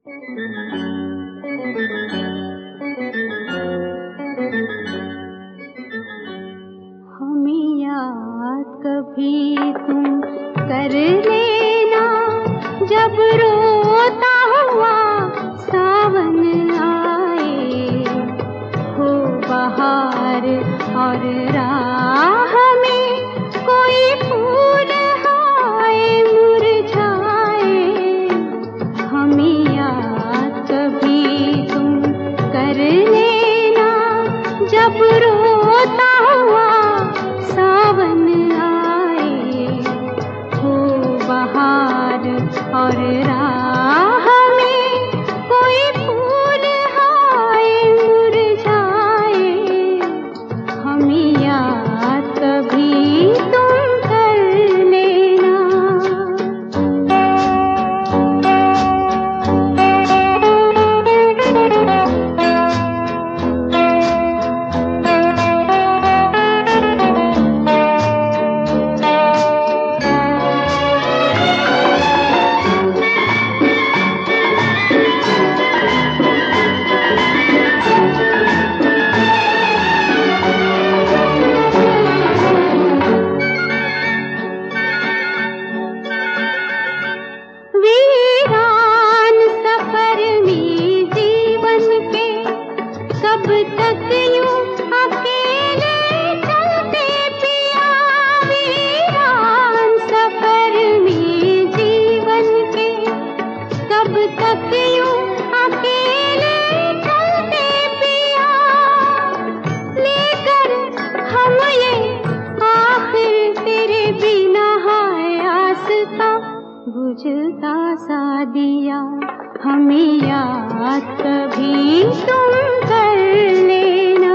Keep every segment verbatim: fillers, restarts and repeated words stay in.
हमें याद कभी तुम कर लेना, जब रोता हुआ सावन आए, हो बहार और राह में कोई फूल आए मुरझाए। हमें याद कभी तुम कर लेना, जब रोता हुआ सावन आए, हो बहार और राह में कोई फूल आए मुरझाए। हमें याद कभी तुम कर लेना। कब तक यूं अकेले चलते पिया, वीरान सफर में जीवन के। कब तक यूं अकेले चलते पिया, लेकर हम ये आखिर तेरे बिना है आसता बुझता सा दिया। हमें याद कभी तुम कर लेना।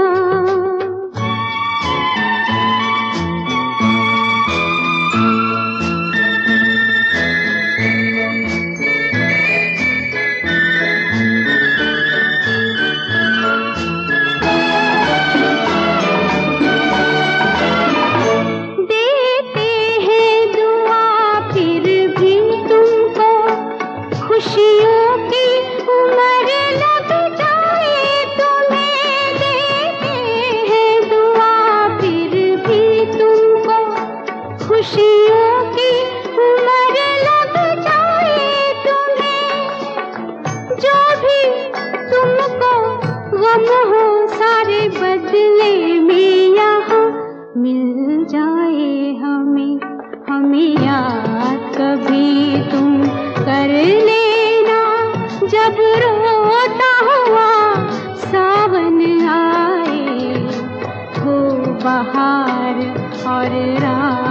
देते हैं दुआ फिर भी तुमको, खुशियों की उम्र लग जाए तुम्हें। देते हैं दुआ फिर भी तुमको, खुशियों की उम्र लग जाए तुम्हें। जो भी तुमको गम हो सारे बदले में यहाँ मिल जाए हमें। हमें याद कभी तुम कर लेना, जब रोता हुआ सावन आए, हो बहार और रात।